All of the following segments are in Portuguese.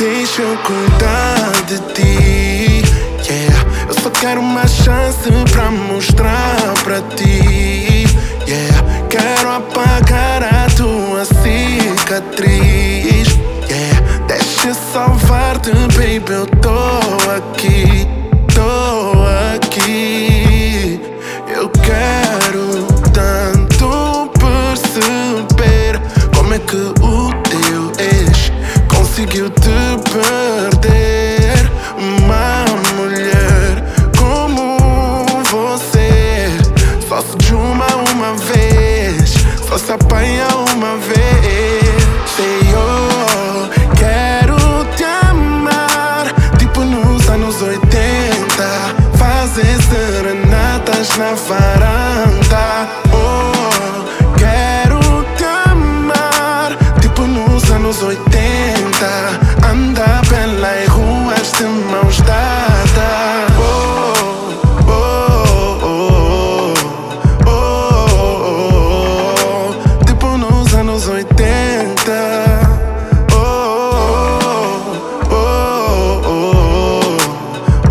deixa eu cuidar de ti, yeah. Eu só quero uma chance pra mostrar pra ti, yeah. Quero apagar a tua cicatriz, yeah. Deixa eu salvar-te, baby, eu tô aqui, tô aqui. Eu quero tanto perceber como é que o teu ex conseguiu te perder. Uma mulher como você só se desuma uma vez, só se apanha uma vez. Sei eu quero te amar, tipo nos anos 80, fazer serenatas na varanda. Oh, quero te amar, tipo nos anos 80, andar pelas ruas de mãos dadas. Oh, oh, oh, oh, oh, oh, tipo nos anos 80. Oh, oh, oh, oh,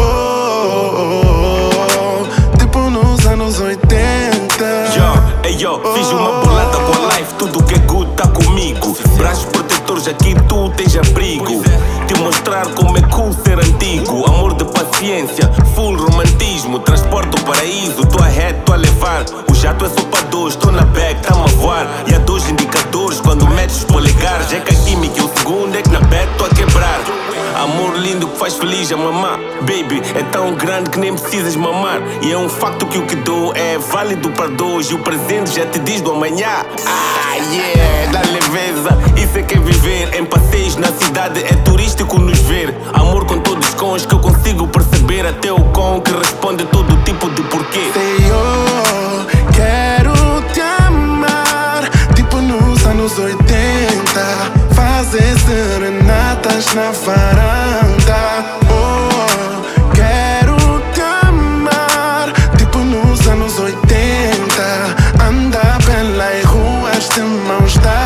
oh, tipo nos anos 80. Yo, fiz uma bolada com a life, tudo que é good tá comigo. Braços protetores, aqui tu tens abrigo. Te mostrar como é cool ser antigo. Amor de paciência, full romantismo. Transporte o paraíso, tô ahead, tô a levar. O jato é só pra dois, tô na bag, tá-me a voar. E há dois indicadores quando metes os polegares. É que a química e o segundo é que na bag tô a quebrar. Amor lindo que faz feliz a mamar. Baby, é tão grande que nem precisas mamar. E é um facto que o que dou é válido para dois. E o presente já te diz do amanhã. Ah, yeah, dá leveza, isso é que é viver. Em passeios na cidade é turístico nos ver. Amor com todos os cons que eu consigo perceber. Até o com que responde todo tipo de porquê. Sei eu quero te amar, tipo nos anos 80, fazer serenatas na varanda. Oh, quero te amar, tipo nos anos 80, andar pelas ruas de mãos dadas.